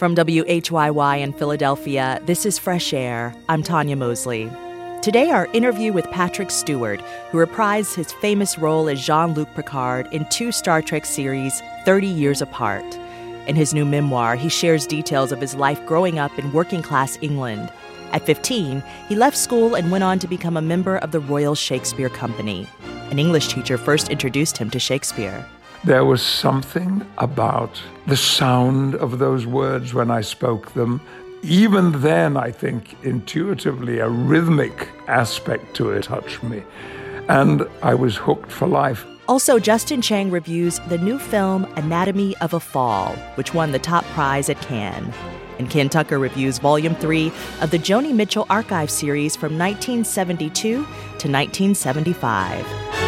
From WHYY in Philadelphia, this is Fresh Air. I'm Tanya Mosley. Today, our interview with Patrick Stewart, who reprised his famous role as Jean-Luc Picard in two Star Trek series 30 years apart. In his new memoir, he shares details of his life growing up in working-class England. At 15, he left school and went on to become a member of the Royal Shakespeare Company. An English teacher first introduced him to Shakespeare. There was something about the sound of those words when I spoke them. Even then, I think, intuitively, a rhythmic aspect to it touched me. And I was hooked for life. Also, Justin Chang reviews the new film Anatomy of a Fall, which won the top prize at Cannes. And Ken Tucker reviews Volume 3 of the Joni Mitchell Archive series from 1972 to 1975.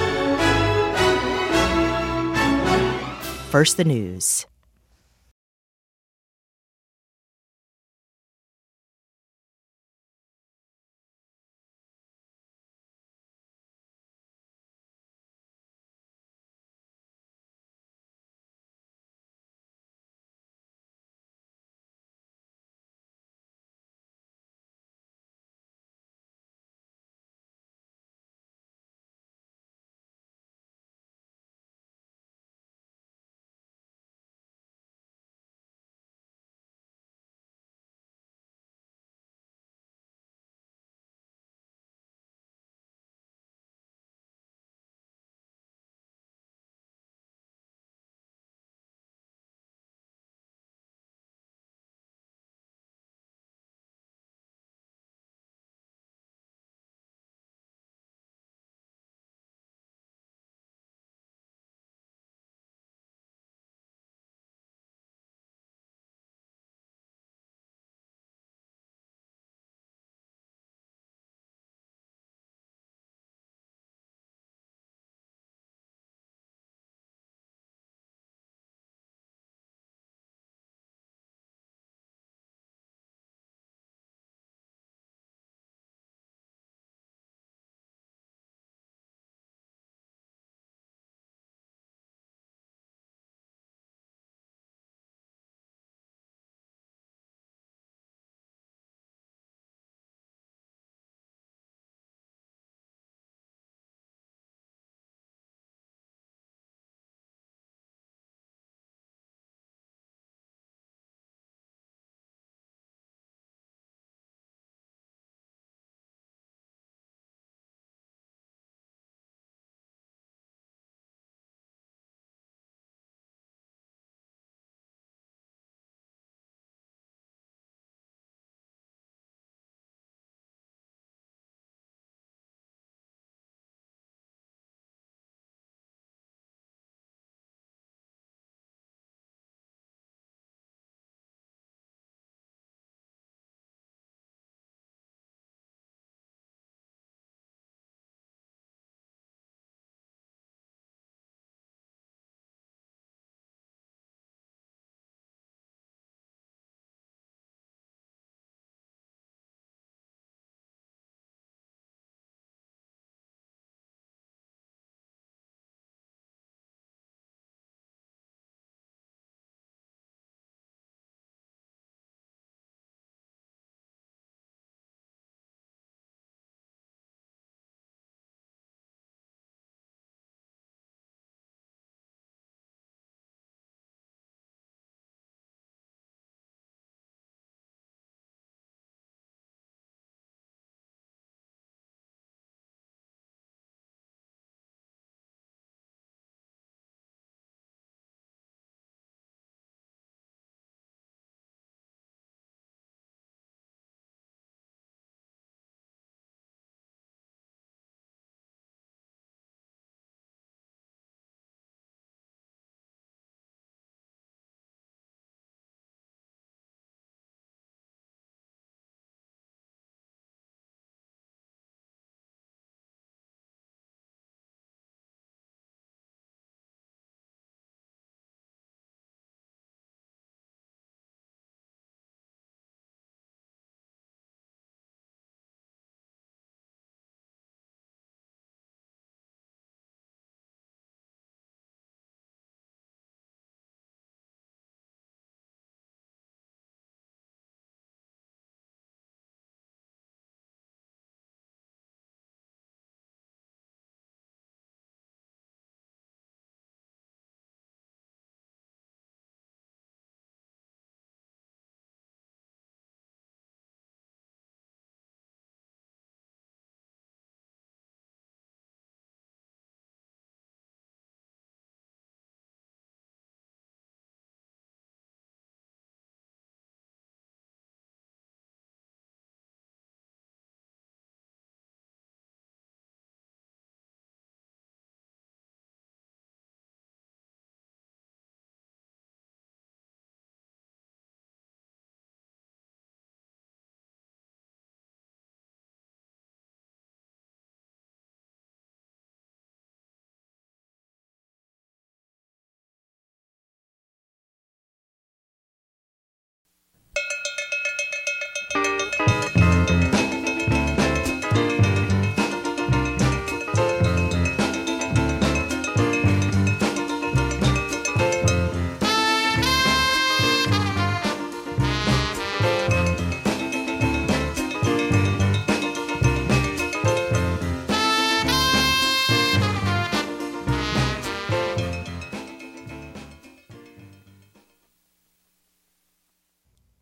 First, the news.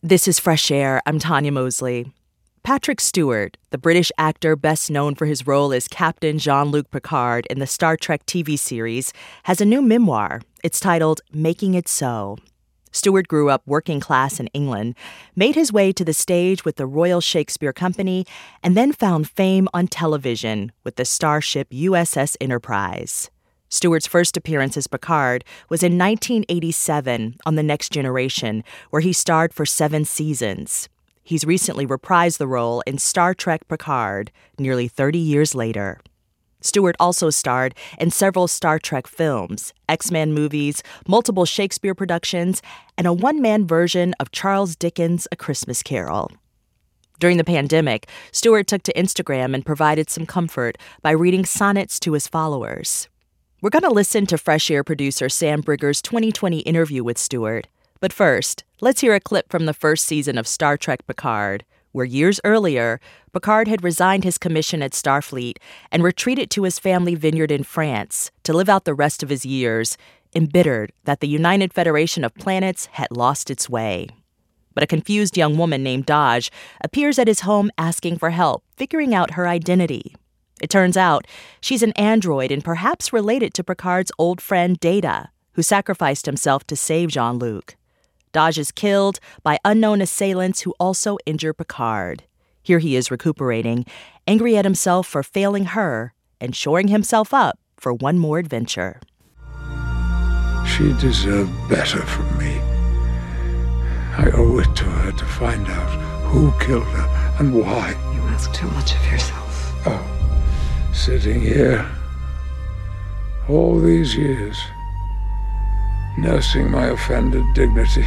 This is Fresh Air. I'm Tanya Mosley. Patrick Stewart, the British actor best known for his role as Captain Jean-Luc Picard in the Star Trek TV series, has a new memoir. It's titled Making It So. Stewart grew up working class in England, made his way to the stage with the Royal Shakespeare Company, and then found fame on television with the starship USS Enterprise. Stewart's first appearance as Picard was in 1987 on The Next Generation, where he starred for 7 seasons. He's recently reprised the role in Star Trek Picard, nearly 30 years later. Stewart also starred in several Star Trek films, X-Men movies, multiple Shakespeare productions, and a one-man version of Charles Dickens' A Christmas Carol. During the pandemic, Stewart took to Instagram and provided some comfort by reading sonnets to his followers. We're going to listen to Fresh Air producer Sam Brigger's 2020 interview with Stewart. But first, let's hear a clip from the first season of Star Trek Picard, where years earlier, Picard had resigned his commission at Starfleet and retreated to his family vineyard in France to live out the rest of his years, embittered that the United Federation of Planets had lost its way. But a confused young woman named Dahj appears at his home asking for help figuring out her identity. It turns out she's an android and perhaps related to Picard's old friend Data, who sacrificed himself to save Jean-Luc. Dahj is killed by unknown assailants who also injure Picard. Here he is recuperating, angry at himself for failing her and shoring himself up for one more adventure. She deserved better from me. I owe it to her to find out who killed her and why. You ask too much of yourself. Oh, sitting here all these years, nursing my offended dignity,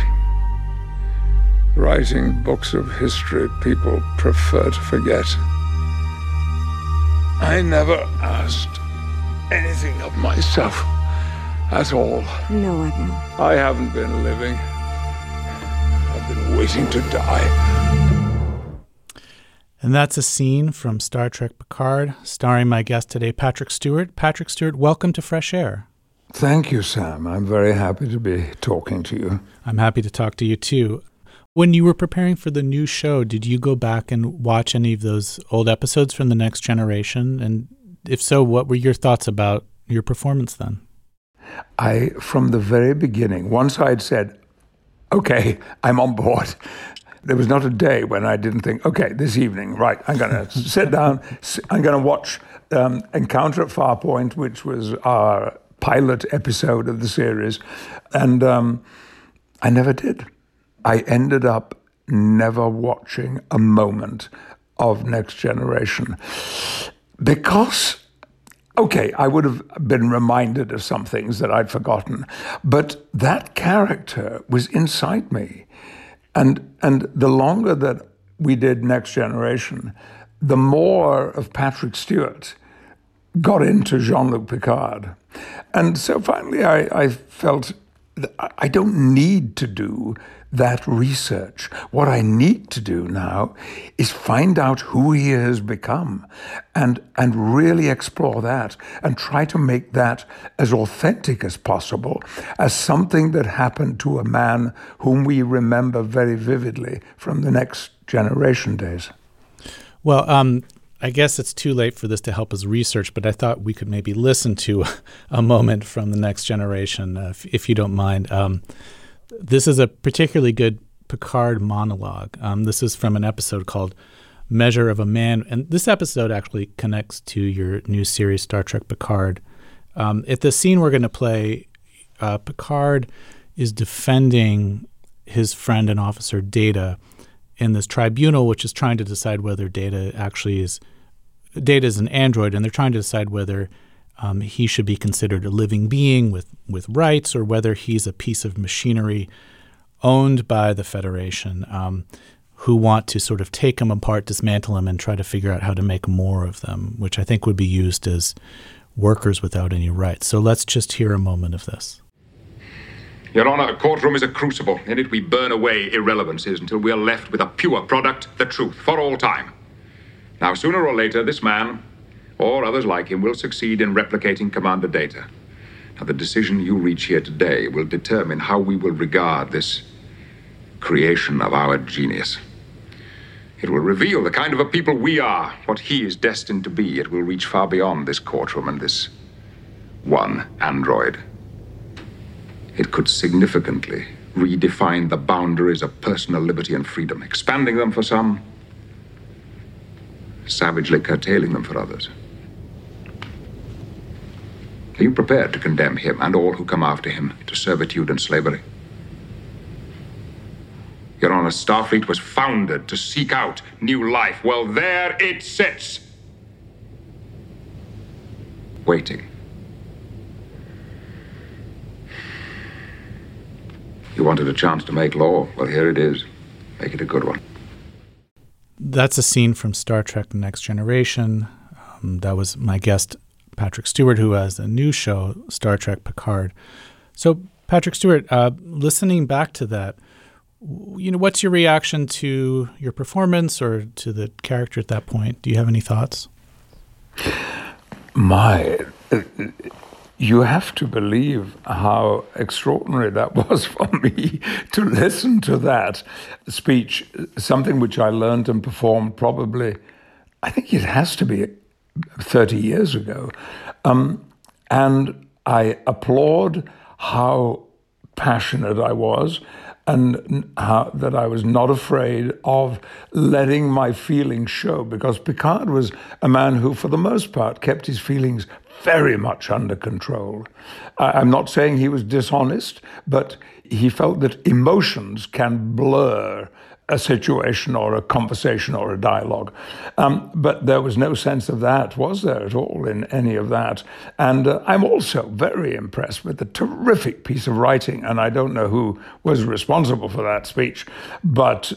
writing books of history people prefer to forget. I never asked anything of myself at all. No, Admiral. I haven't been living. I've been waiting to die. And that's a scene from Star Trek Picard, starring my guest today, Patrick Stewart. Patrick Stewart, welcome to Fresh Air. Thank you, Sam. I'm very happy to be talking to you. I'm happy to talk to you, too. When you were preparing for the new show, did you go back and watch any of those old episodes from The Next Generation? And if so, what were your thoughts about your performance then? From the very beginning, once I'd said, okay, I'm on board, there was not a day when I didn't think, okay, this evening, right, I'm going to sit down, I'm going to watch Encounter at Farpoint, which was our pilot episode of the series, and I never did. I ended up never watching a moment of Next Generation because, okay, I would have been reminded of some things that I'd forgotten, but that character was inside me. And the longer that we did Next Generation, the more of Patrick Stewart got into Jean-Luc Picard. And so finally I felt that I don't need to do that research. What I need to do now is find out who he has become and really explore that and try to make that as authentic as possible, as something that happened to a man whom we remember very vividly from the Next Generation days. Well, I guess it's too late for this to help us research, but I thought we could maybe listen to a moment from The Next Generation, if you don't mind. This is a particularly good Picard monologue. This is from an episode called Measure of a Man, and this episode actually connects to your new series, Star Trek Picard. At the scene we're going to play, Picard is defending his friend and officer Data in this tribunal, which is trying to decide whether Data is an android, and they're trying to decide whether he should be considered a living being with rights or whether he's a piece of machinery owned by the Federation who want to sort of take him apart, dismantle him, and try to figure out how to make more of them, which I think would be used as workers without any rights. So let's just hear a moment of this. Your Honor, a courtroom is a crucible. In it we burn away irrelevancies until we are left with a pure product, the truth, for all time. Now, sooner or later, this man, or others like him, will succeed in replicating Commander Data. Now, the decision you reach here today will determine how we will regard this creation of our genius. It will reveal the kind of a people we are, what he is destined to be. It will reach far beyond this courtroom and this one android. It could significantly redefine the boundaries of personal liberty and freedom, expanding them for some, savagely curtailing them for others. Are you prepared to condemn him and all who come after him to servitude and slavery? Your Honor, Starfleet was founded to seek out new life. Well, there it sits, waiting. You wanted a chance to make law. Well, here it is. Make it a good one. That's a scene from Star Trek The Next Generation. That was my guest, Patrick Stewart, who has a new show, Star Trek Picard. So, Patrick Stewart, listening back to that, what's your reaction to your performance or to the character at that point? Do you have any thoughts? You have to believe how extraordinary that was for me to listen to that speech, something which I learned and performed probably, I think it has to be 30 years ago. And I applaud how passionate I was and how that I was not afraid of letting my feelings show, because Picard was a man who, for the most part, kept his feelings very much under control. I'm not saying he was dishonest, but he felt that emotions can blur a situation or a conversation or a dialogue. But there was no sense of that, was there at all, in any of that? And I'm also very impressed with the terrific piece of writing, and I don't know who was responsible for that speech, but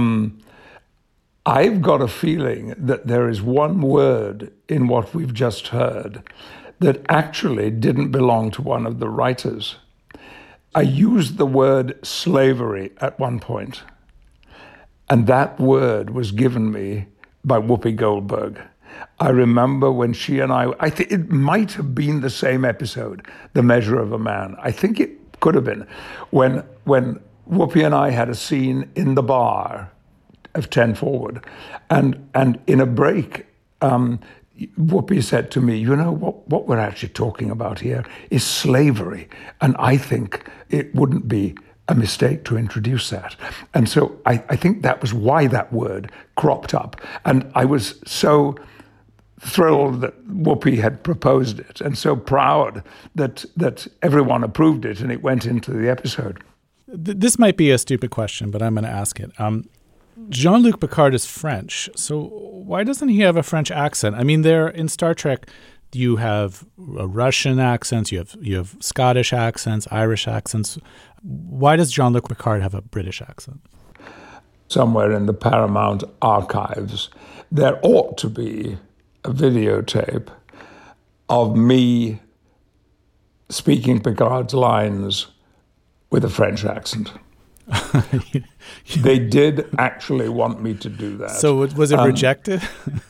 I've got a feeling that there is one word in what we've just heard that actually didn't belong to one of the writers. I used the word slavery at one point, and that word was given me by Whoopi Goldberg. I remember when she and I think it might have been the same episode, The Measure of a Man. I think it could have been, when Whoopi and I had a scene in the bar of 10 Forward. And in a break, Whoopi said to me, what we're actually talking about here is slavery. And I think it wouldn't be a mistake to introduce that. And so I think that was why that word cropped up. And I was so thrilled that Whoopi had proposed it, and so proud that everyone approved it and it went into the episode. This might be a stupid question, but I'm going to ask it. Jean-Luc Picard is French, so why doesn't he have a French accent? I mean, there in Star Trek, you have Russian accents, you have Scottish accents, Irish accents. Why does Jean-Luc Picard have a British accent? Somewhere in the Paramount archives, there ought to be a videotape of me speaking Picard's lines with a French accent. They did actually want me to do that. So was it rejected?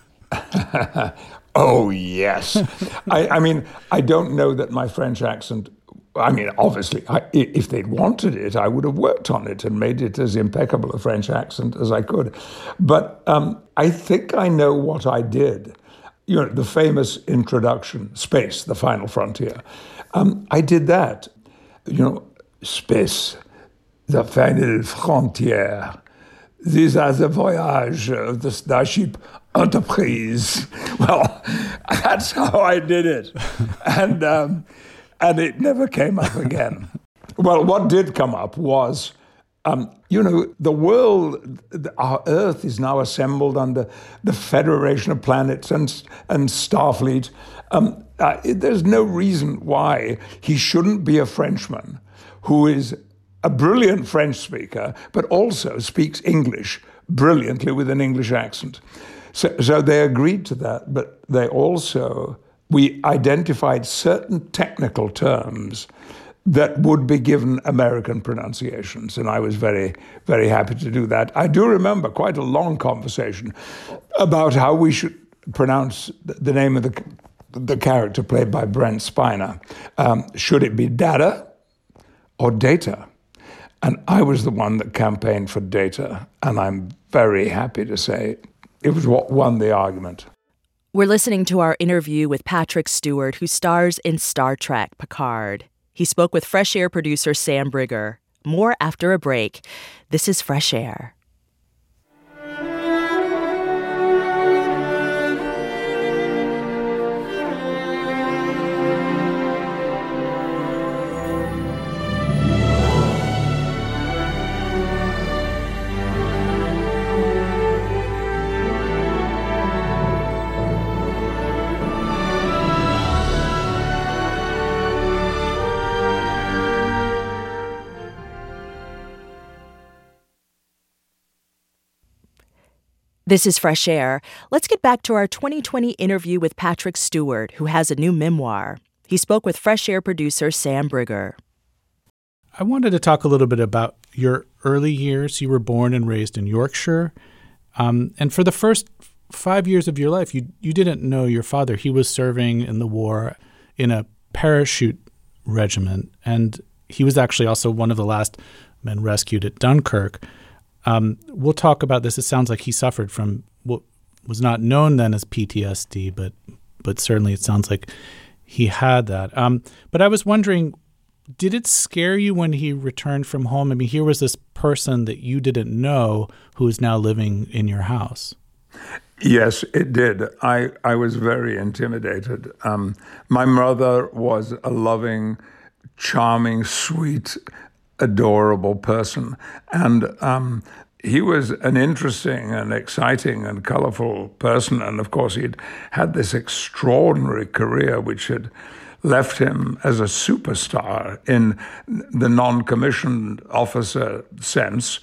Oh, yes. I mean, I don't know that my French accent, obviously, if they'd wanted it, I would have worked on it and made it as impeccable a French accent as I could. But I think I know what I did. The famous introduction, Space, the Final Frontier. I did that. Space, the Final Frontier. These are the voyage of the Starship Enterprise. Well, that's how I did it. And it never came up again. Well, what did come up was, the world, our Earth is now assembled under the Federation of Planets and Starfleet. There's no reason why he shouldn't be a Frenchman who is a brilliant French speaker, but also speaks English brilliantly with an English accent. So they agreed to that, but we identified certain technical terms that would be given American pronunciations, and I was very, very happy to do that. I do remember quite a long conversation about how we should pronounce the name of the character played by Brent Spiner. Should it be Data or Data? And I was the one that campaigned for data, and I'm very happy to say it was what won the argument. We're listening to our interview with Patrick Stewart, who stars in Star Trek Picard. He spoke with Fresh Air producer Sam Brigger. More after a break. This is Fresh Air. This is Fresh Air. Let's get back to our 2020 interview with Patrick Stewart, who has a new memoir. He spoke with Fresh Air producer Sam Brigger. I wanted to talk a little bit about your early years. You were born and raised in Yorkshire. And for the first 5 years of your life, you didn't know your father. He was serving in the war in a parachute regiment. And he was actually also one of the last men rescued at Dunkirk. We'll talk about this. It sounds like he suffered from what was not known then as PTSD, but certainly it sounds like he had that. But I was wondering, did it scare you when he returned from home? I mean, here was this person that you didn't know who is now living in your house. Yes, it did. I was very intimidated. My mother was a loving, charming, sweet, adorable person. And he was an interesting and exciting and colorful person. And of course, he'd had this extraordinary career, which had left him as a superstar in the non-commissioned officer sense.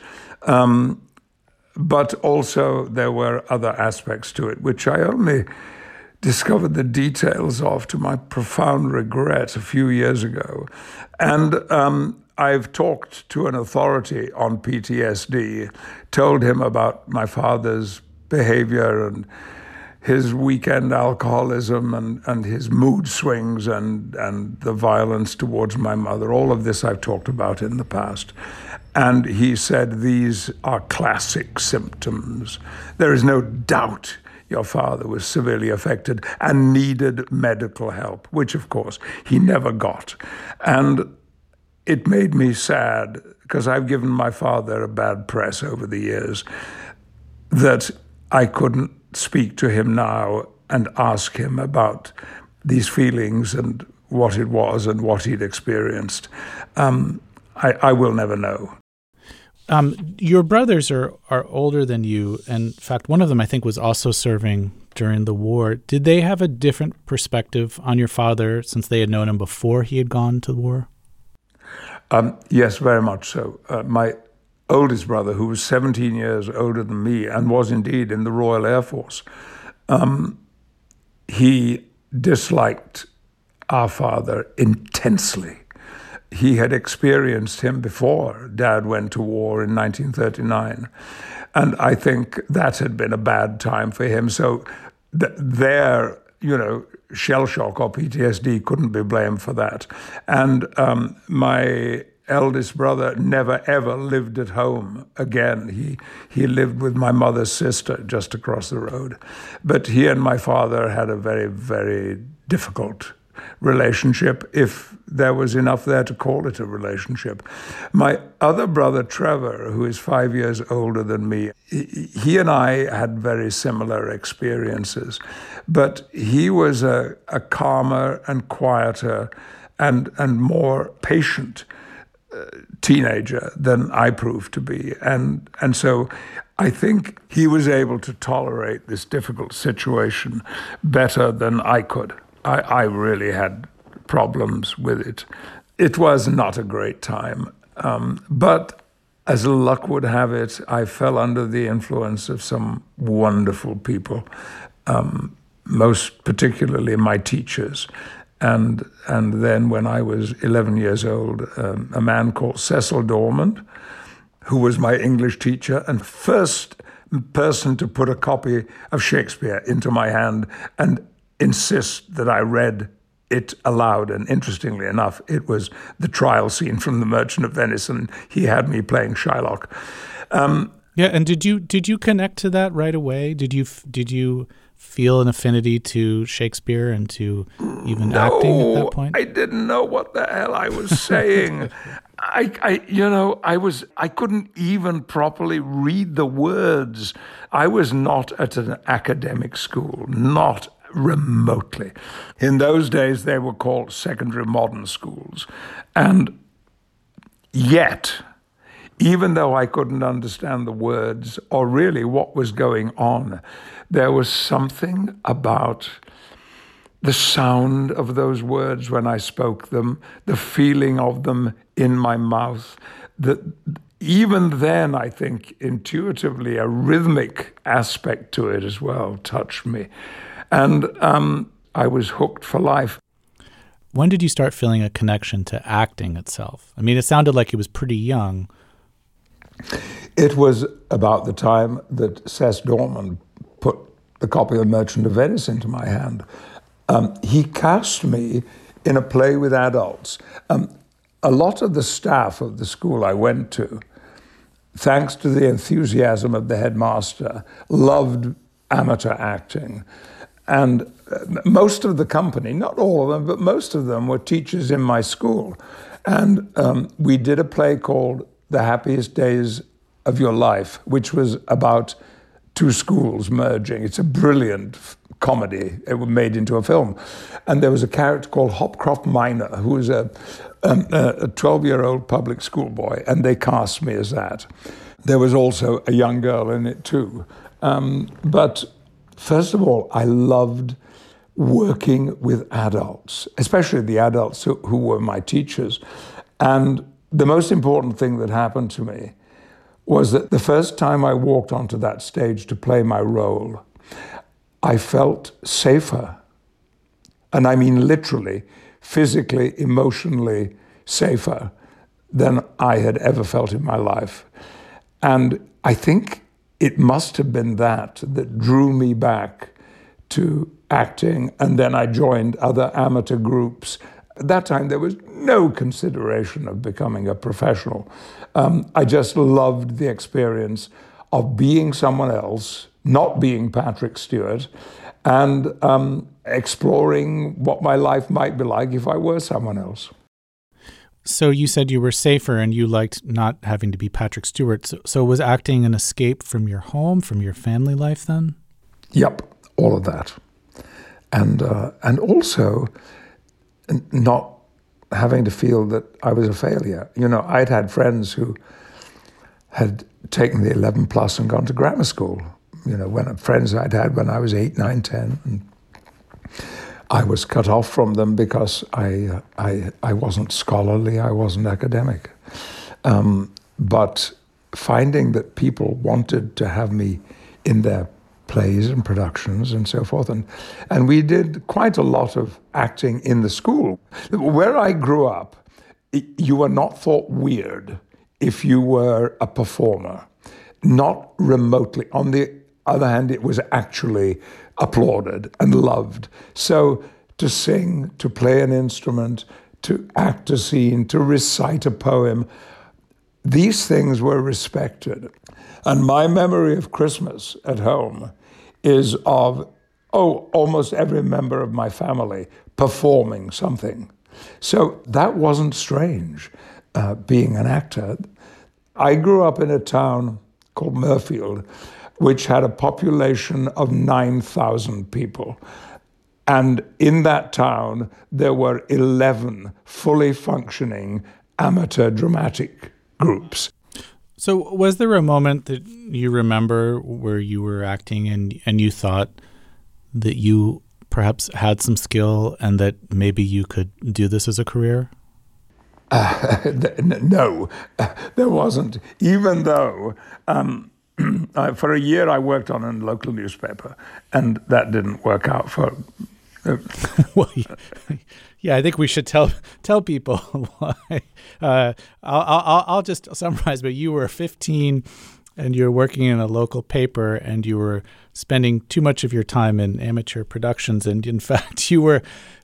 But also there were other aspects to it, which I only discovered the details of to my profound regret a few years ago. And I've talked to an authority on PTSD, told him about my father's behavior and his weekend alcoholism and his mood swings and the violence towards my mother. All of this I've talked about in the past. And he said, these are classic symptoms. There is no doubt your father was severely affected and needed medical help, which of course he never got. And it made me sad, because I've given my father a bad press over the years, that I couldn't speak to him now and ask him about these feelings and what it was and what he'd experienced. I will never know. Your brothers are older than you. And in fact, one of them, I think, was also serving during the war. Did they have a different perspective on your father since they had known him before he had gone to the war? Yes, very much so. My oldest brother, who was 17 years older than me and was indeed in the Royal Air Force, he disliked our father intensely. He had experienced him before Dad went to war in 1939. And I think that had been a bad time for him. So their, shell shock or PTSD couldn't be blamed for that. And my eldest brother never, ever lived at home again. He lived with my mother's sister just across the road. But he and my father had a very, very difficult relationship, if there was enough there to call it a relationship. My other brother, Trevor, who is 5 years older than me, he and I had very similar experiences, but he was a calmer and quieter and more patient teenager than I proved to be. And so I think he was able to tolerate this difficult situation better than I could. I really had problems with it. It was not a great time. But as luck would have it, I fell under the influence of some wonderful people, most particularly my teachers. And then when I was 11 years old, a man called Cecil Dormant, who was my English teacher and first person to put a copy of Shakespeare into my hand and insist that I read it allowed. And interestingly enough, it was the trial scene from The Merchant of Venice, and he had me playing Shylock. Yeah, and did you connect to that right away? Did you feel an affinity to Shakespeare and to even acting at that point? I didn't know what the hell I was saying. I couldn't even properly read the words. I was not at an academic school, not remotely. In those days, they were called secondary modern schools. And yet, even though I couldn't understand the words or really what was going on, there was something about the sound of those words when I spoke them, the feeling of them in my mouth, that even then, I think, intuitively, a rhythmic aspect to it as well touched me. And I was hooked for life. When did you start feeling a connection to acting itself? I mean, it sounded like it was pretty young. It was about the time that Cec Dorman put the copy of Merchant of Venice into my hand. He cast me in a play with adults. A lot of the staff of the school I went to, thanks to the enthusiasm of the headmaster, loved amateur acting. And most of the company, not all of them, but most of them were teachers in my school. And we did a play called The Happiest Days of Your Life, which was about two schools merging. It's a brilliant comedy. It was made into a film. And there was a character called Hopcroft Minor, who was a 12-year-old public school boy, and they cast me as that. There was also a young girl in it too. But first of all, I loved working with adults, especially the adults who were my teachers. And the most important thing that happened to me was that the first time I walked onto that stage to play my role, I felt safer. And I mean literally, physically, emotionally safer than I had ever felt in my life. And I think it must have been that drew me back to acting. And then I joined other amateur groups. At that time, there was no consideration of becoming a professional. I just loved the experience of being someone else, not being Patrick Stewart, and exploring what my life might be like if I were someone else. So you said you were safer and you liked not having to be Patrick Stewart. So was acting an escape from your home, from your family life then? Yep, all of that. And also not having to feel that I was a failure. You know, I'd had friends who had taken the 11 plus and gone to grammar school. You know, friends I'd had when I was 8, 9, 10. And I was cut off from them because I wasn't scholarly, I wasn't academic. But finding that people wanted to have me in their plays and productions and so forth. And we did quite a lot of acting in the school. Where I grew up, you were not thought weird if you were a performer. Not remotely. On the other hand, it was actually applauded and loved. So to sing, to play an instrument, to act a scene, to recite a poem, these things were respected. And my memory of Christmas at home is of, almost every member of my family performing something. So that wasn't strange, being an actor. I grew up in a town called Mirfield, which had a population of 9,000 people. And in that town, there were 11 fully functioning amateur dramatic groups. So was there a moment that you remember where you were acting and you thought that you perhaps had some skill and that maybe you could do this as a career? No, there wasn't. Even though for a year I worked on a local newspaper, and that didn't work out for... Well, yeah, I think we should tell people why. I'll just summarize, but you were 15 and you were working in a local paper and you were spending too much of your time in amateur productions. And in fact, you were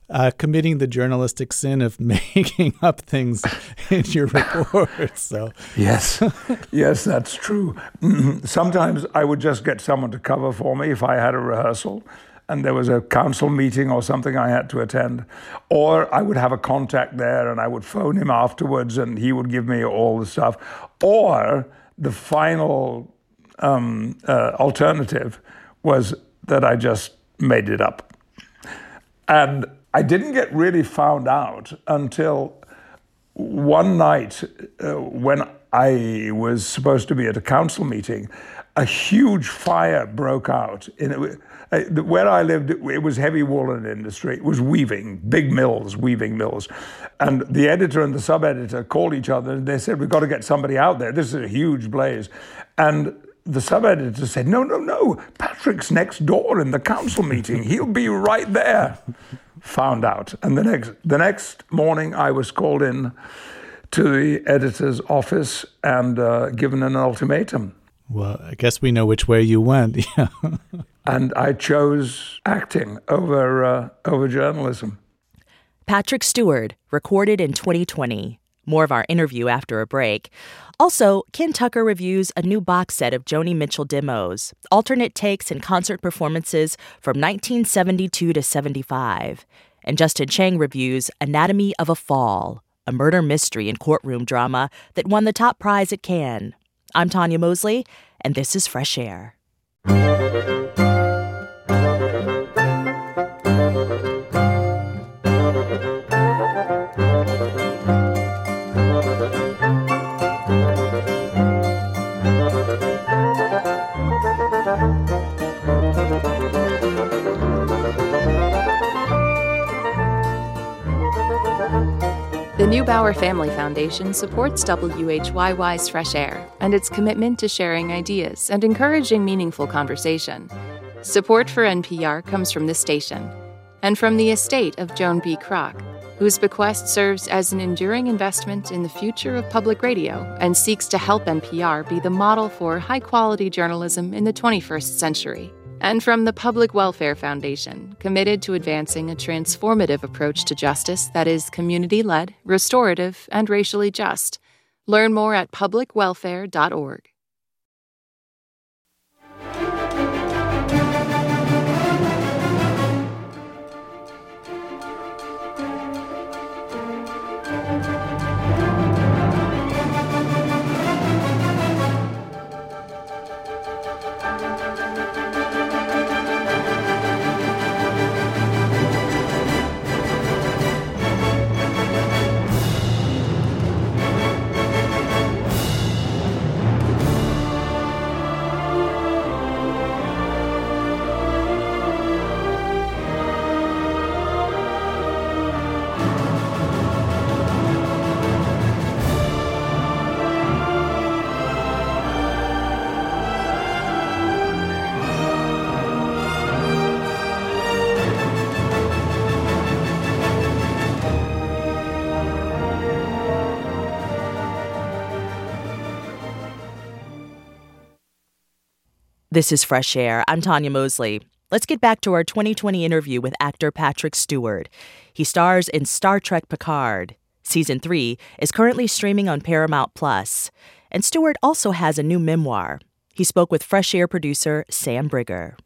committing the journalistic sin of making up things in your reports. So yes, that's true. Sometimes I would just get someone to cover for me if I had a rehearsal and there was a council meeting or something I had to attend. Or I would have a contact there and I would phone him afterwards and he would give me all the stuff. Or the final alternative was that I just made it up. And I didn't get really found out until one night when I was supposed to be at a council meeting. A huge fire broke out. Where I lived, it was heavy woolen industry. It was weaving, big mills, weaving mills. And the editor and the sub-editor called each other and they said, we've got to get somebody out there. This is a huge blaze. And the sub-editor said, no, Patrick's next door in the council meeting. He'll be right there. Found out. And the next morning, I was called in to the editor's office and given an ultimatum. Well, I guess we know which way you went. Yeah. And I chose acting over journalism. Patrick Stewart, recorded in 2020. More of our interview after a break. Also, Ken Tucker reviews a new box set of Joni Mitchell demos, alternate takes and concert performances from 1972 to 75. And Justin Chang reviews Anatomy of a Fall, a murder mystery and courtroom drama that won the top prize at Cannes. I'm Tanya Mosley, and this is Fresh Air. The Neubauer Family Foundation supports WHYY's Fresh Air and its commitment to sharing ideas and encouraging meaningful conversation. Support for NPR comes from this station and from the estate of Joan B. Kroc, whose bequest serves as an enduring investment in the future of public radio and seeks to help NPR be the model for high-quality journalism in the 21st century. And from the Public Welfare Foundation, committed to advancing a transformative approach to justice that is community-led, restorative, and racially just. Learn more at publicwelfare.org. This is Fresh Air. I'm Tanya Mosley. Let's get back to our 2020 interview with actor Patrick Stewart. He stars in Star Trek Picard. Season 3 is currently streaming on Paramount+. And Stewart also has a new memoir. He spoke with Fresh Air producer Sam Brigger.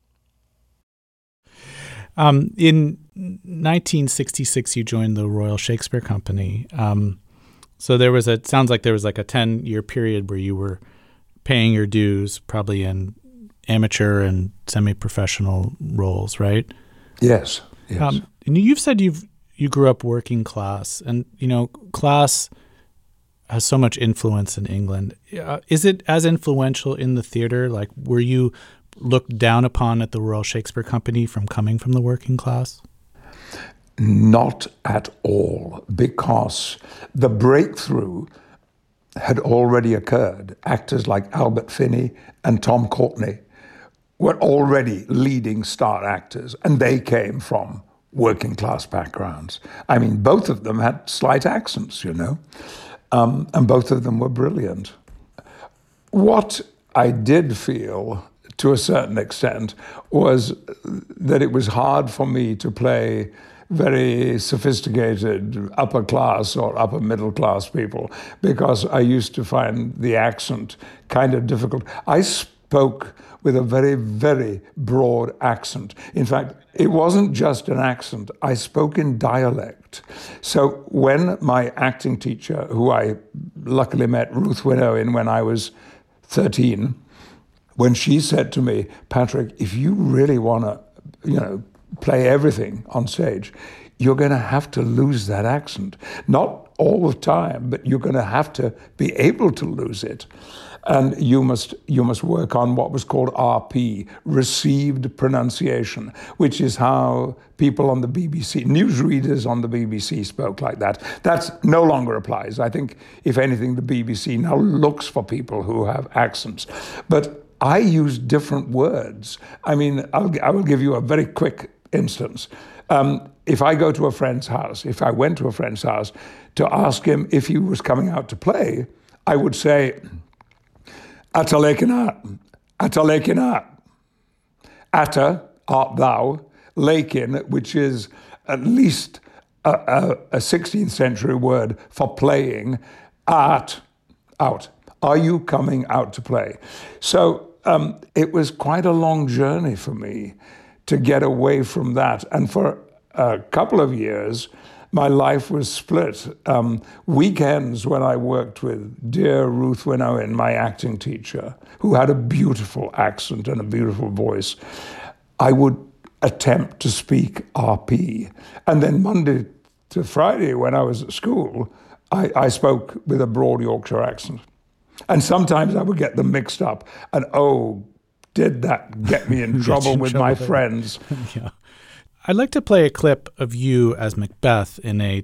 In 1966, you joined the Royal Shakespeare Company. So it sounds like there was like a 10-year period where you were paying your dues, probably in amateur and semi-professional roles, right? Yes. And you've said you grew up working class, and class has so much influence in England. Is it as influential in the theater? Like, were you looked down upon at the Royal Shakespeare Company from coming from the working class? Not at all, because the breakthrough had already occurred. Actors like Albert Finney and Tom Courtenay were already leading star actors, and they came from working class backgrounds. I mean, both of them had slight accents, and both of them were brilliant. What I did feel, to a certain extent, was that it was hard for me to play very sophisticated upper class or upper middle class people, because I used to find the accent kind of difficult. I spoke with a very, very broad accent. In fact, it wasn't just an accent. I spoke in dialect. So when my acting teacher, who I luckily met, Ruth Winnow, when I was 13, when she said to me, Patrick, if you really want to, play everything on stage, you're going to have to lose that accent. Not all the time, but you're going to have to be able to lose it. And you must work on what was called RP, received pronunciation, which is how people on the BBC, newsreaders on the BBC spoke like that. That no longer applies. I think, if anything, the BBC now looks for people who have accents. But I use different words. I mean, I will give you a very quick instance. If I go to a friend's house, if I went to a friend's house to ask him if he was coming out to play, I would say, Atalekina, Atalekina. Ata, art thou, lekin, which is at least a 16th century word for playing, art, out. Are you coming out to play? So it was quite a long journey for me to get away from that. And for a couple of years, my life was split. Weekends when I worked with dear Ruth Winnow, my acting teacher, who had a beautiful accent and a beautiful voice, I would attempt to speak RP. And then Monday to Friday, when I was at school, I spoke with a broad Yorkshire accent. And sometimes I would get them mixed up. And did that get me in trouble with my friends? Yeah. I'd like to play a clip of you as Macbeth in a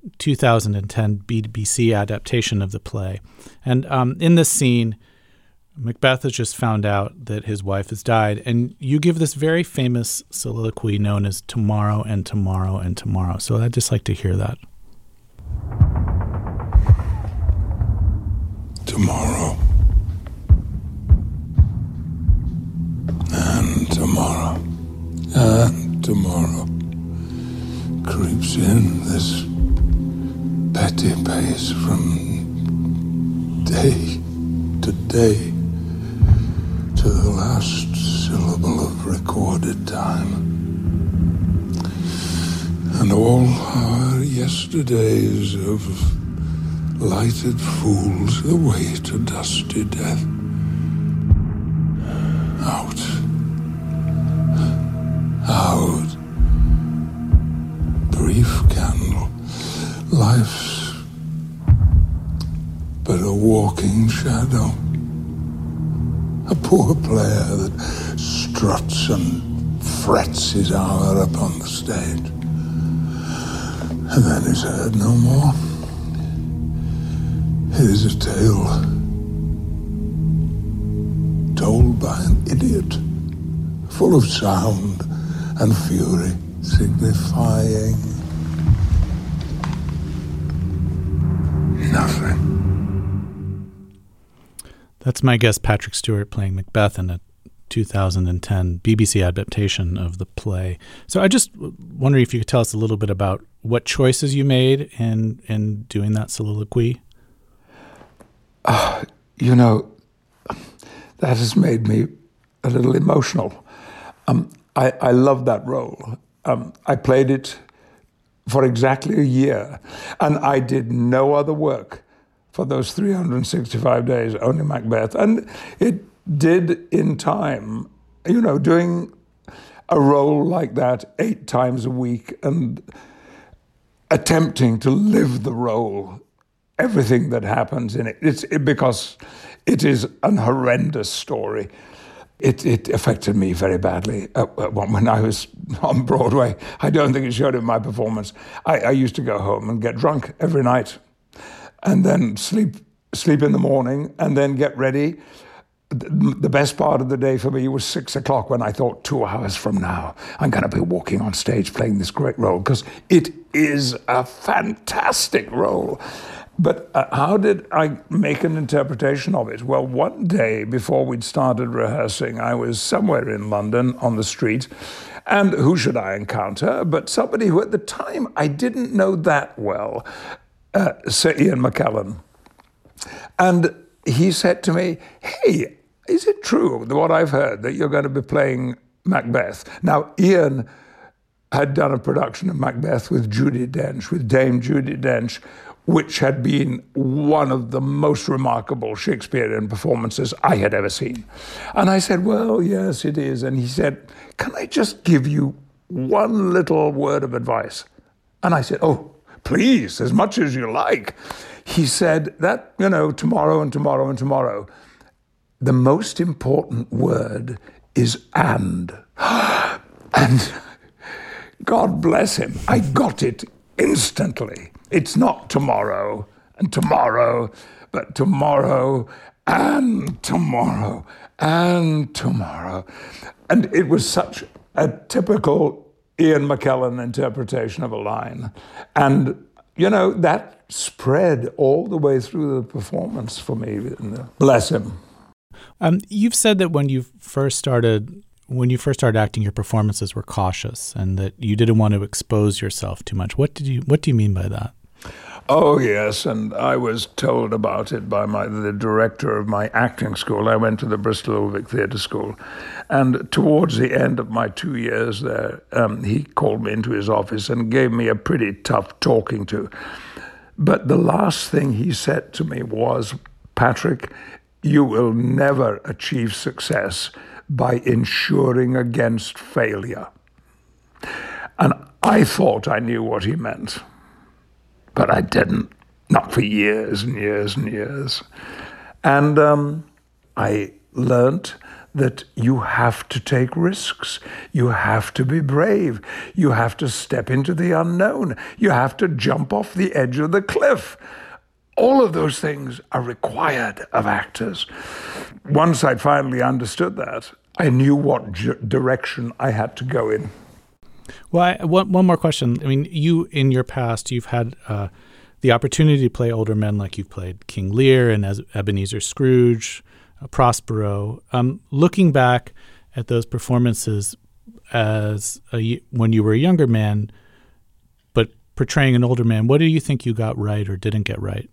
2010 BBC adaptation of the play. And in this scene, Macbeth has just found out that his wife has died, and you give this very famous soliloquy known as "Tomorrow and Tomorrow and Tomorrow." So I'd just like to hear that. Tomorrow and tomorrow and tomorrow creeps in this petty pace from day to day to the last syllable of recorded time. And all our yesterdays of lighted fools away to dusty death. Out. Out. Brief candle. Life's but a walking shadow. A poor player that struts and frets his hour upon the stage. And then is heard no more. It is a tale told by an idiot, full of sound and fury, signifying nothing. That's my guest, Patrick Stewart, playing Macbeth in a 2010 BBC adaptation of the play. So I just wonder if you could tell us a little bit about what choices you made in doing that soliloquy. That has made me a little emotional. I love that role. I played it for exactly a year, and I did no other work for those 365 days, only Macbeth. And it did in time, doing a role like that 8 times a week and attempting to live the role, everything that happens in it. Because it is an horrendous story. It affected me very badly when I was on Broadway. I don't think it showed in my performance. I used to go home and get drunk every night and then sleep in the morning and then get ready. The best part of the day for me was 6 o'clock when I thought 2 hours from now, I'm going to be walking on stage playing this great role, because it is a fantastic role. But how did I make an interpretation of it? Well, one day before we'd started rehearsing, I was somewhere in London on the street, and who should I encounter but somebody who at the time I didn't know that well, Sir Ian McKellen. And he said to me, "Hey, is it true, what I've heard, that you're going to be playing Macbeth?" Now, Ian had done a production of Macbeth with Judi Dench, with Dame Judi Dench, which had been one of the most remarkable Shakespearean performances I had ever seen. And I said, "Well, yes, it is." And he said, "Can I just give you one little word of advice?" And I said, "Oh, please, as much as you like." He said that, tomorrow and tomorrow and tomorrow, the most important word is "and." And God bless him, I got it instantly. It's not tomorrow and tomorrow, but tomorrow and tomorrow and tomorrow. And it was such a typical Ian McKellen interpretation of a line. And, that spread all the way through the performance for me. Bless him. You've said that when you first started acting, your performances were cautious and that you didn't want to expose yourself too much. What do you mean by that? Oh, yes, and I was told about it by the director of my acting school. I went to the Bristol Old Vic Theatre School, and towards the end of my 2 years there, he called me into his office and gave me a pretty tough talking to. But the last thing he said to me was, "Patrick, you will never achieve success by insuring against failure." And I thought I knew what he meant. But I didn't, not for years and years and years. And I learned that you have to take risks. You have to be brave. You have to step into the unknown. You have to jump off the edge of the cliff. All of those things are required of actors. Once I finally understood that, I knew what direction I had to go in. Well, one more question. I mean, you, in your past, you've had the opportunity to play older men, like you've played King Lear and as Ebenezer Scrooge, Prospero. Looking back at those performances when you were a younger man, but portraying an older man, what do you think you got right or didn't get right?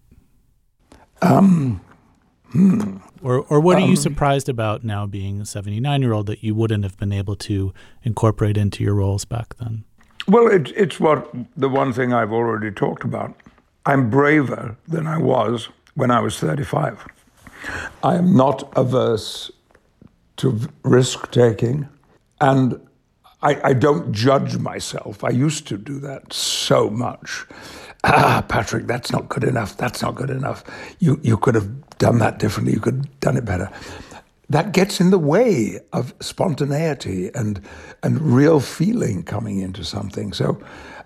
Or what are you surprised about now being a 79-year-old that you wouldn't have been able to incorporate into your roles back then? Well, it's the one thing I've already talked about. I'm braver than I was when I was 35. I am not averse to risk-taking, and I don't judge myself. I used to do that so much. Patrick, that's not good enough. That's not good enough. You could have done that differently. You could have done it better. That gets in the way of spontaneity and real feeling coming into something. So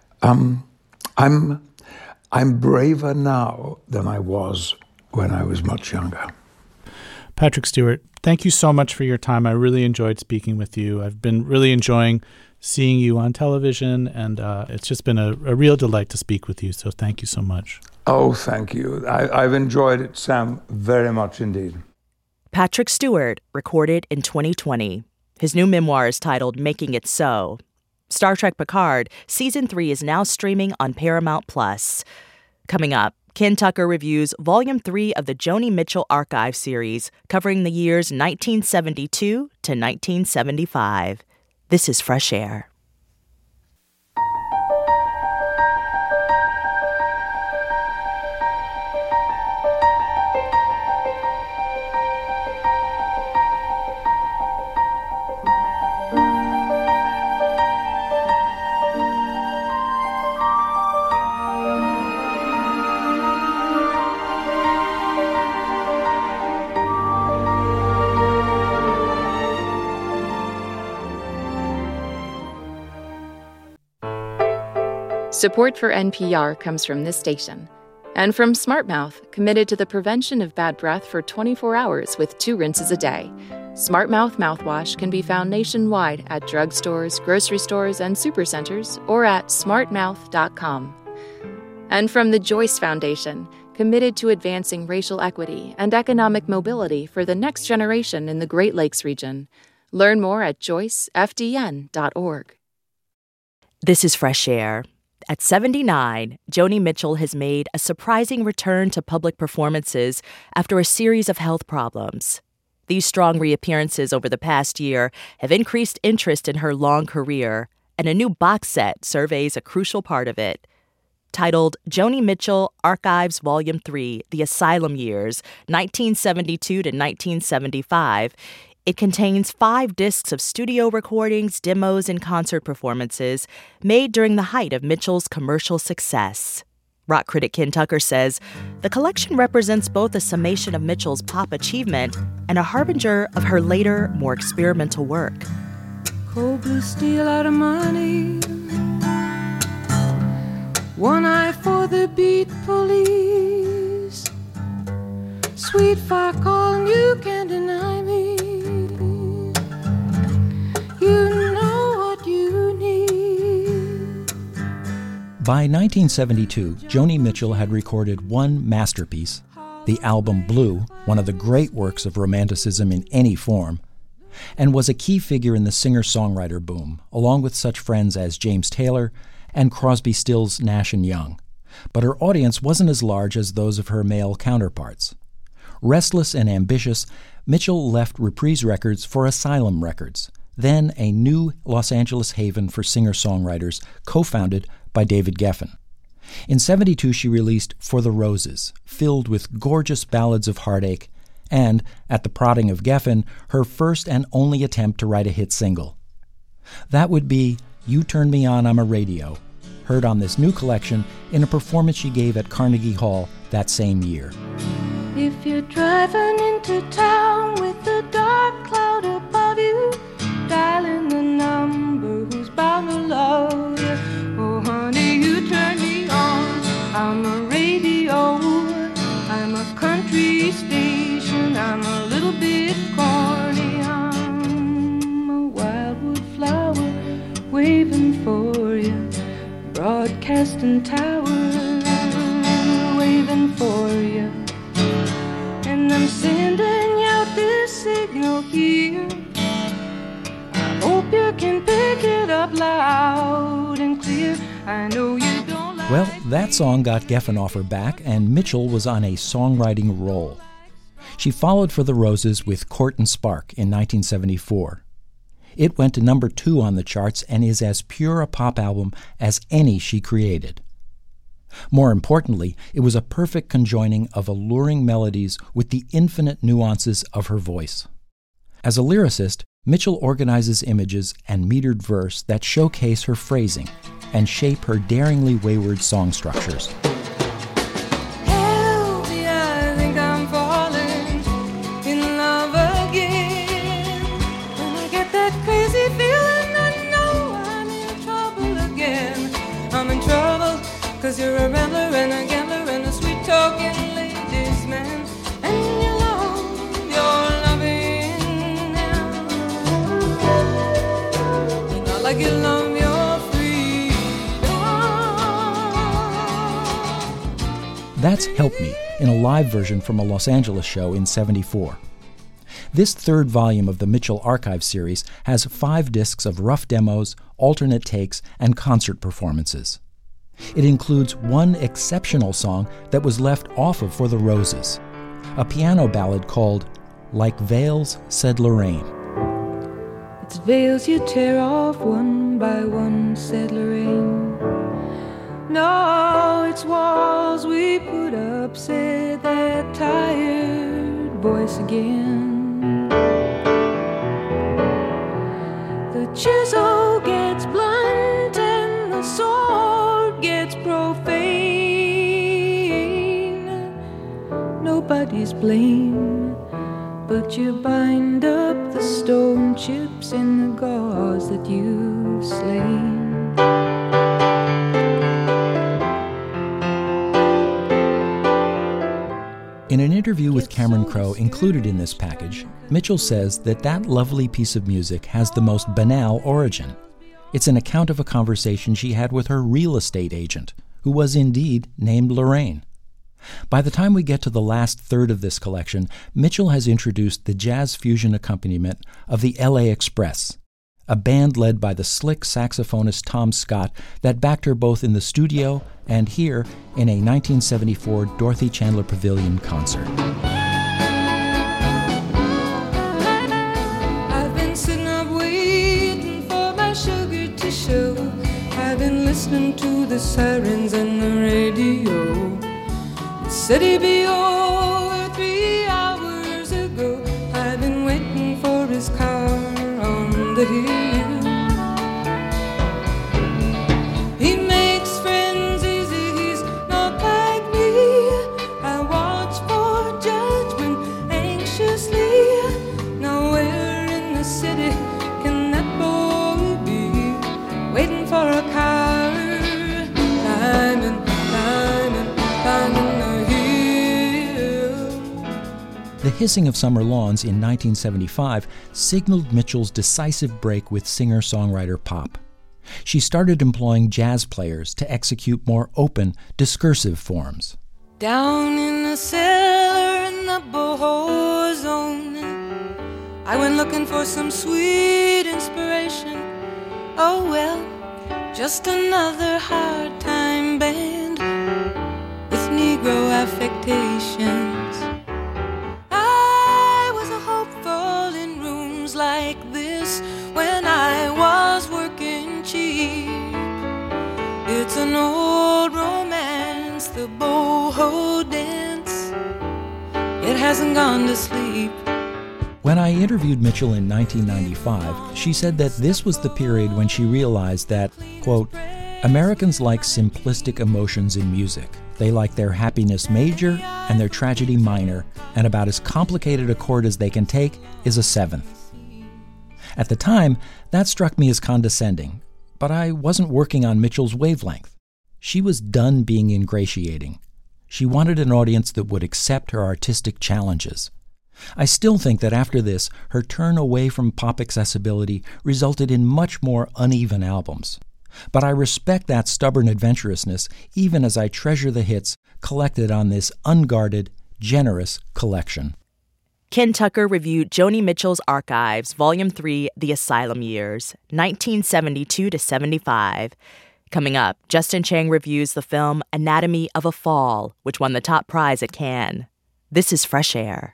I'm braver now than I was when I was much younger. Patrick Stewart, thank you so much for your time. I really enjoyed speaking with you. I've been really enjoying seeing you on television, and it's just been a real delight to speak with you. So thank you so much. Oh, thank you. I've enjoyed it, Sam, very much indeed. Patrick Stewart, recorded in 2020. His new memoir is titled Making It So. Star Trek Picard, Season 3 is now streaming on Paramount+. Coming up, Ken Tucker reviews Volume 3 of the Joni Mitchell Archive series, covering the years 1972 to 1975. This is Fresh Air. Support for NPR comes from this station and from SmartMouth, committed to the prevention of bad breath for 24 hours with 2 rinses a day. SmartMouth mouthwash can be found nationwide at drugstores, grocery stores, and supercenters, or at smartmouth.com. And from the Joyce Foundation, committed to advancing racial equity and economic mobility for the next generation in the Great Lakes region. Learn more at joycefdn.org. This is Fresh Air. At 79, Joni Mitchell has made a surprising return to public performances after a series of health problems. These strong reappearances over the past year have increased interest in her long career, and a new box set surveys a crucial part of it. Titled Joni Mitchell Archives Volume 3, The Asylum Years, 1972 to 1975, it contains 5 discs of studio recordings, demos, and concert performances made during the height of Mitchell's commercial success. Rock critic Ken Tucker says, the collection represents both a summation of Mitchell's pop achievement and a harbinger of her later, more experimental work. Cold blue steel out of money, one eye for the beat police, sweet fire calling, you can't deny me, you know what you need. By 1972, Joni Mitchell had recorded one masterpiece, the album Blue, one of the great works of romanticism in any form, and was a key figure in the singer-songwriter boom, along with such friends as James Taylor and Crosby, Stills, Nash & Young. But her audience wasn't as large as those of her male counterparts. Restless and ambitious, Mitchell left Reprise Records for Asylum Records, then a new Los Angeles haven for singer-songwriters, co-founded by David Geffen. In '72, she released For the Roses, filled with gorgeous ballads of heartache, and, at the prodding of Geffen, her first and only attempt to write a hit single. That would be You Turn Me On, I'm a Radio, heard on this new collection in a performance she gave at Carnegie Hall that same year. If you're driving into town with a dark cloud above you, dialing the number who's bound to love you. Oh honey, you turn me on, I'm a radio, I'm a country station, I'm a little bit corny, I'm a wildwood flower waving for you, broadcasting tower waving for you, and I'm sending out this signal here. I hope you can pick it up loud and clear. I know you don't like. Well, that song got Geffen off her back, and Mitchell was on a songwriting roll. She followed For the Roses with Court and Spark in 1974. It went to number 2 on the charts and is as pure a pop album as any she created. More importantly, it was a perfect conjoining of alluring melodies with the infinite nuances of her voice. As a lyricist, Mitchell organizes images and metered verse that showcase her phrasing and shape her daringly wayward song structures. Help me, I think I'm falling in love again. When I get that crazy feeling, I know I'm in trouble again. I'm in trouble 'cause you're a rambler and a gambler and a sweet-talking ladies' man. And you love your loving now. You're not like you love your freedom. That's Help Me, in a live version from a Los Angeles show in '74. This third volume of the Mitchell Archive series has 5 discs of rough demos, alternate takes, and concert performances. It includes one exceptional song that was left off of For the Roses, a piano ballad called Like Veils, Said Lorraine. It's veils you tear off one by one, said Lorraine. No, it's walls we put up, said that tired voice again. The chisel gets blunt and the sword gets profane. Nobody's blame, but you bind up the stone chips in the gauze that you've slain. In an interview with Cameron Crowe included in this package, Mitchell says that lovely piece of music has the most banal origin. It's an account of a conversation she had with her real estate agent, who was indeed named Lorraine. By the time we get to the last third of this collection, Mitchell has introduced the jazz fusion accompaniment of the L.A. Express, a band led by the slick saxophonist Tom Scott that backed her both in the studio and here in a 1974 Dorothy Chandler Pavilion concert. I've been sitting up waiting for my sugar to show. I've been listening to the sirens and the radio. The city be over 3 hours ago. I've been waiting for his car on the hill. He makes friends easy, he's not like me. I watch for judgment anxiously. Now where in the city can that boy be? Waiting for a car, climbing the hill. The Hissing of Summer Lawns in 1975 signaled Mitchell's decisive break with singer-songwriter pop. She started employing jazz players to execute more open, discursive forms. Down in the cellar in the boho zone, I went looking for some sweet inspiration. Oh well, just another hard time band with Negro affectations. I was a hopeful in rooms like this when I was working cheap. It's an old romance, the boho dance. It hasn't gone to sleep. When I interviewed Mitchell in 1995, she said that this was the period when she realized that, quote, Americans like simplistic emotions in music. They like their happiness major and their tragedy minor, and about as complicated a chord as they can take is a seventh. At the time, that struck me as condescending, but I wasn't working on Mitchell's wavelength. She was done being ingratiating. She wanted an audience that would accept her artistic challenges. I still think that after this, her turn away from pop accessibility resulted in much more uneven albums. But I respect that stubborn adventurousness even as I treasure the hits collected on this unguarded, generous collection. Ken Tucker reviewed Joni Mitchell's Archives, Volume 3, The Asylum Years, 1972 to 75. Coming up, Justin Chang reviews the film Anatomy of a Fall, which won the top prize at Cannes. This is Fresh Air.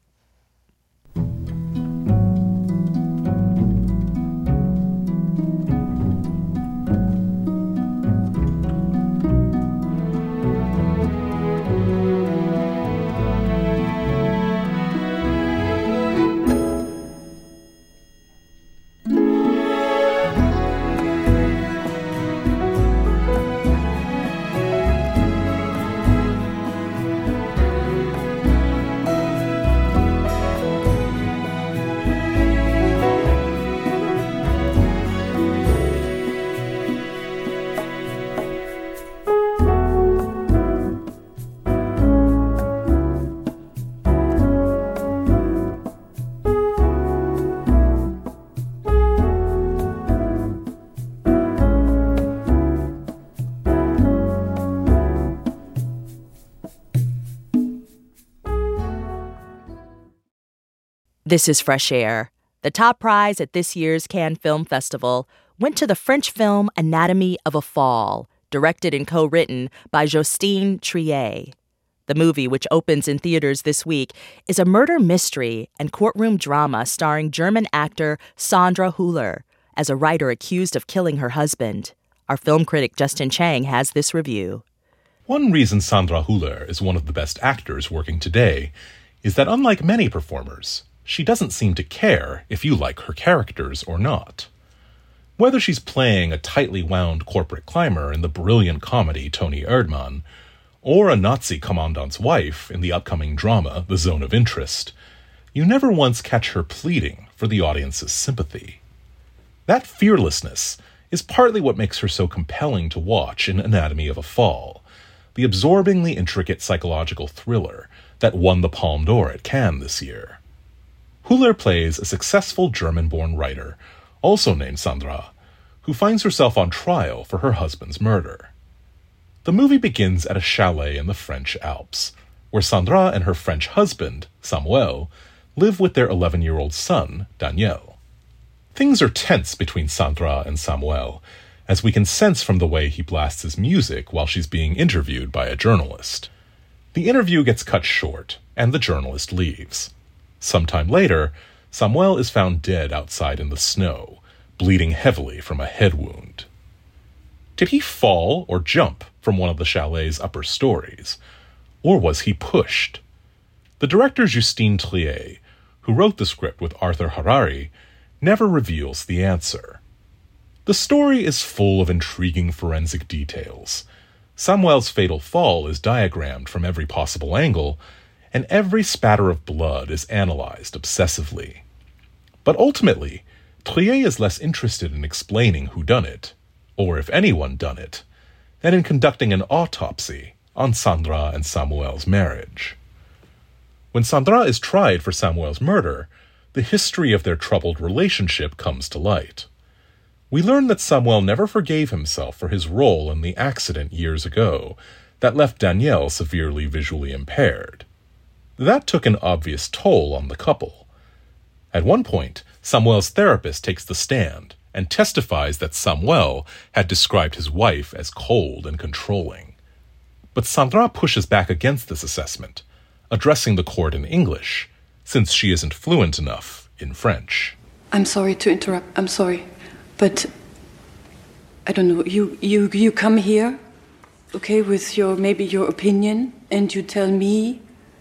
This is Fresh Air. The top prize at this year's Cannes Film Festival went to the French film Anatomy of a Fall, directed and co-written by Justine Triet. The movie, which opens in theaters this week, is a murder mystery and courtroom drama starring German actor Sandra Hüller as a writer accused of killing her husband. Our film critic Justin Chang has this review. One reason Sandra Hüller is one of the best actors working today is that unlike many performers, she doesn't seem to care if you like her characters or not. Whether she's playing a tightly wound corporate climber in the brilliant comedy Toni Erdmann, or a Nazi commandant's wife in the upcoming drama The Zone of Interest, you never once catch her pleading for the audience's sympathy. That fearlessness is partly what makes her so compelling to watch in Anatomy of a Fall, the absorbingly intricate psychological thriller that won the Palme d'Or at Cannes this year. Hüller plays a successful German-born writer, also named Sandra, who finds herself on trial for her husband's murder. The movie begins at a chalet in the French Alps, where Sandra and her French husband, Samuel, live with their 11-year-old son, Daniel. Things are tense between Sandra and Samuel, as we can sense from the way he blasts his music while she's being interviewed by a journalist. The interview gets cut short, and the journalist leaves. Sometime later, Samuel is found dead outside in the snow, bleeding heavily from a head wound. Did he fall or jump from one of the chalet's upper stories? Or was he pushed? The director Justine Triet, who wrote the script with Arthur Harari, never reveals the answer. The story is full of intriguing forensic details. Samuel's fatal fall is diagrammed from every possible angle, and every spatter of blood is analyzed obsessively. But ultimately, Triet is less interested in explaining who done it, or if anyone done it, than in conducting an autopsy on Sandra and Samuel's marriage. When Sandra is tried for Samuel's murder, the history of their troubled relationship comes to light. We learn that Samuel never forgave himself for his role in the accident years ago that left Daniel severely visually impaired. That took an obvious toll on the couple. At one point, Samuel's therapist takes the stand and testifies that Samuel had described his wife as cold and controlling. But Sandra pushes back against this assessment, addressing the court in English, since she isn't fluent enough in French. I'm sorry to interrupt. I'm sorry. But I don't know, you come here, okay, with maybe your opinion, and you tell me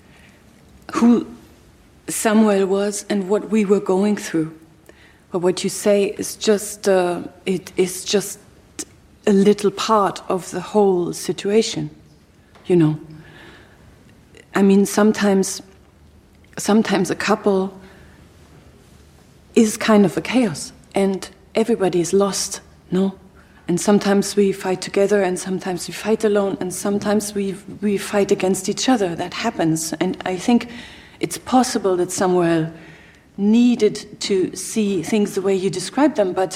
who Samuel was and what we were going through. But what you say is just it is just a little part of the whole situation, you know. I mean, sometimes a couple is kind of a chaos, and everybody is lost, no? And sometimes we fight together, and sometimes we fight alone, and sometimes we fight against each other. That happens. And I think it's possible that Samuel needed to see things the way you described them, but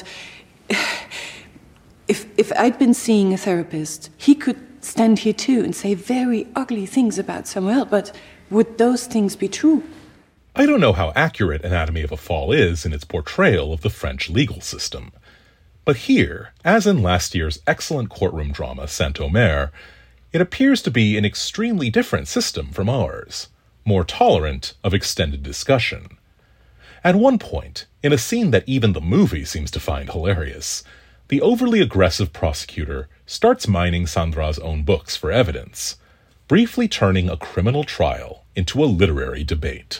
if I'd been seeing a therapist, he could stand here too and say very ugly things about Samuel, but would those things be true? I don't know how accurate Anatomy of a Fall is in its portrayal of the French legal system. But here, as in last year's excellent courtroom drama Saint-Omer, it appears to be an extremely different system from ours, more tolerant of extended discussion. At one point, in a scene that even the movie seems to find hilarious, the overly aggressive prosecutor starts mining Sandra's own books for evidence, briefly turning a criminal trial into a literary debate.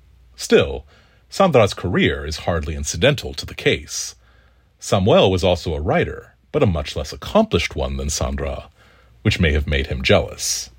Still, Sandra's career is hardly incidental to the case. Samuel was also a writer, but a much less accomplished one than Sandra, which may have made him jealous.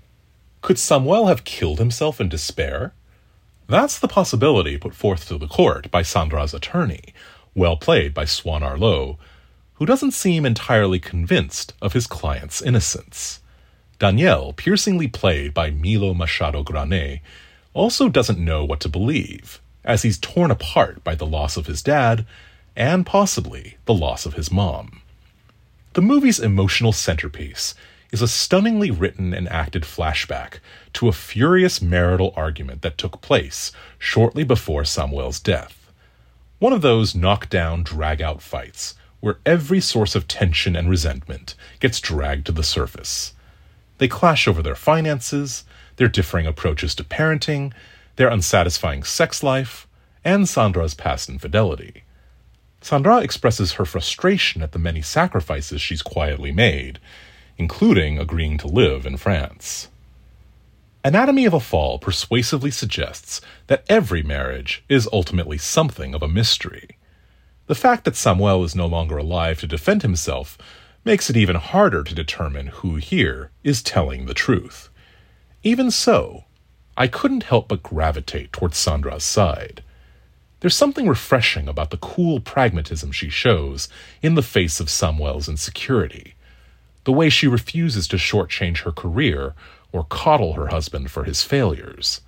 Could Samuel have killed himself in despair? That's the possibility put forth to the court by Sandra's attorney, well played by Swan Arlo, who doesn't seem entirely convinced of his client's innocence. Daniel, piercingly played by Milo Machado Granet, also doesn't know what to believe, as he's torn apart by the loss of his dad and possibly the loss of his mom. The movie's emotional centerpiece is a stunningly written and acted flashback to a furious marital argument that took place shortly before Samuel's death. One of those knock-down, drag-out fights where every source of tension and resentment gets dragged to the surface. They clash over their finances, their differing approaches to parenting, their unsatisfying sex life, and Sandra's past infidelity. Sandra expresses her frustration at the many sacrifices she's quietly made, including agreeing to live in France. Anatomy of a Fall persuasively suggests that every marriage is ultimately something of a mystery. The fact that Samuel is no longer alive to defend himself makes it even harder to determine who here is telling the truth. Even so, I couldn't help but gravitate towards Sandra's side. There's something refreshing about the cool pragmatism she shows in the face of Samuel's insecurity, the way she refuses to shortchange her career or coddle her husband for his failures.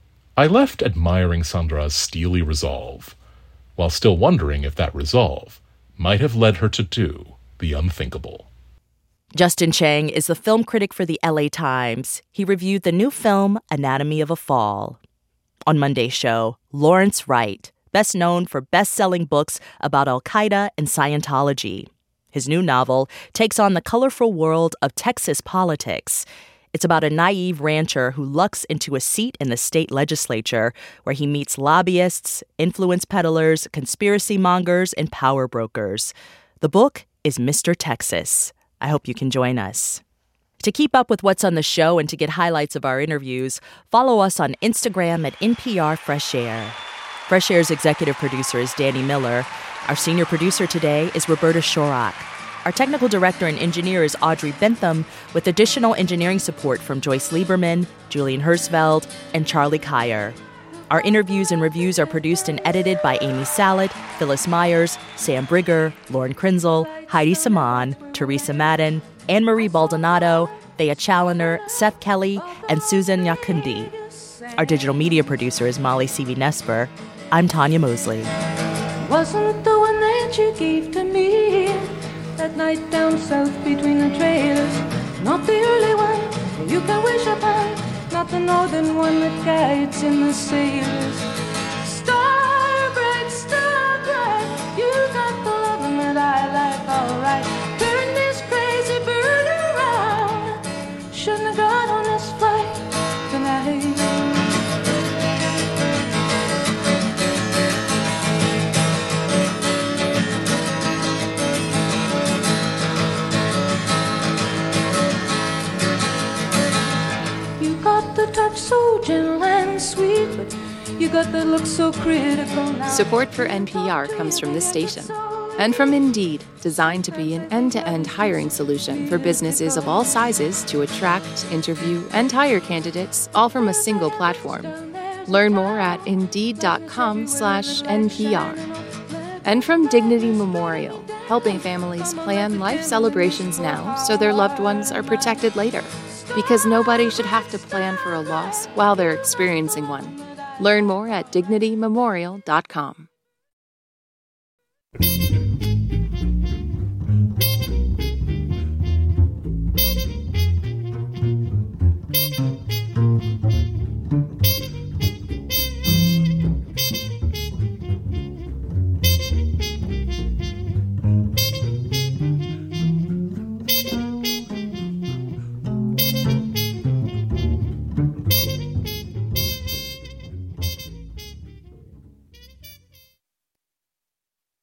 I left admiring Sandra's steely resolve, while still wondering if that resolve might have led her to do the unthinkable. Justin Chang is the film critic for the LA Times. He reviewed the new film, Anatomy of a Fall. On Monday's show, Lawrence Wright, best known for best-selling books about Al-Qaeda and Scientology. His new novel takes on the colorful world of Texas politics. It's about a naive rancher who lucks into a seat in the state legislature where he meets lobbyists, influence peddlers, conspiracy mongers, and power brokers. The book is Mr. Texas. I hope you can join us. To keep up with what's on the show and to get highlights of our interviews, follow us on Instagram at NPR Fresh Air. Fresh Air's executive producer is Danny Miller. Our senior producer today is Roberta Shorak. Our technical director and engineer is Audrey Bentham, with additional engineering support from Joyce Lieberman, Julian Hersfeld, and Charlie Kyer. Our interviews and reviews are produced and edited by Amy Salet, Phyllis Myers, Sam Brigger, Lauren Krinzel, Heidi Saman, Teresa Madden, Anne-Marie Baldonado, Thea Challoner, Seth Kelly, and Susan Nyakundi. Our digital media producer is Molly Seavey-Nesper. I'm Tanya Mosley. Wasn't the one that you gave to me that night down south between the trailers. Not the early one you can wish upon, not the northern one that guides in the sailors. Star bright, you got the loving that I like, alright. Turn this crazy bird around. Shouldn't have got on this flight tonight. Touch so gentle and sweet, but you got that look so critical now. Support for NPR comes from this station and from Indeed, designed to be an end-to-end hiring solution for businesses of all sizes to attract, interview, and hire candidates, all from a single platform. Learn more at Indeed.com/NPR. And from Dignity Memorial, helping families plan life celebrations now so their loved ones are protected later. Because nobody should have to plan for a loss while they're experiencing one. Learn more at DignityMemorial.com.